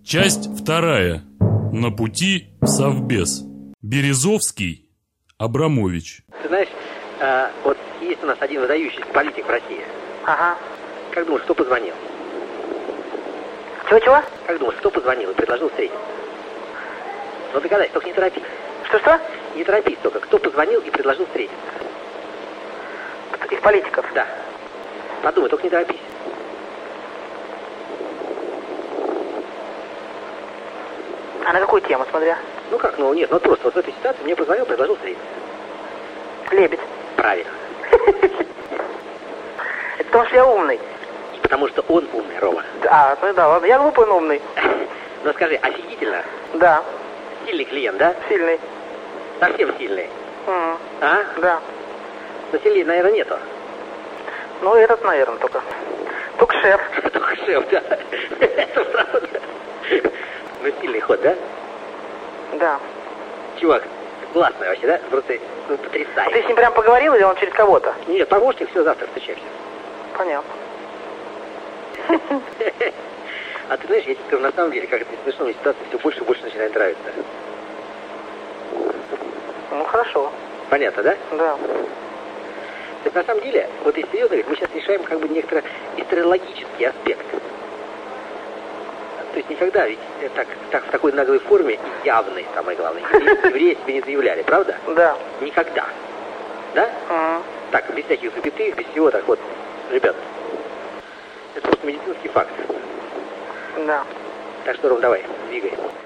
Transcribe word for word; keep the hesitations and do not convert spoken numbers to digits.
Часть вторая. На пути в Совбез. Березовский, Абрамович. Ты знаешь, э, вот есть у нас один выдающийся политик в России. Ага. Как думаешь, кто позвонил? Чего-чего? Как думаешь, кто позвонил и предложил встретиться? Ну догадайся, только не торопись. Что-что? Не торопись только. Кто позвонил и предложил встретиться? Из политиков? Да. Подумай, только не торопись. А на какую тему, смотря? Ну как, ну нет, ну просто вот в этой ситуации мне позвонил, предложил встретиться. Лебедь. Правильно. Это потому что я умный. И потому что он умный, Рома. А, ну да, ладно. Я глупый, но умный. Ну скажи, офигительно? Да. Сильный клиент, да? Сильный. Совсем сильный. М, А? Да. Но сильнее, наверное, нету. Ну, этот, наверное, только. Только шеф. Только шеф, да. Это правда. Ну, сильный ход, да? Да. Чувак, классный вообще, да? Просто ну, Ты потрясающий. с ним прям поговорил или он через кого-то? Нет, помощник, все, завтра встречаемся. Понятно. А ты знаешь, я тебе скажу, на самом деле, как это смешно, мне ситуация все больше и больше начинает нравиться. Ну, хорошо. Понятно, да? Да. Так на самом деле, вот если серьезно говорить, мы сейчас решаем как бы некоторый историологический аспект. То есть никогда ведь так, так в такой наглой форме и явной, самое главное, евреи, евреи себе не заявляли, правда? Да. Никогда. Да? М, Так, без всяких запятых, без всего, так вот, ребят. Это просто медицинский факт. Да. Так что, Ром, давай, двигай.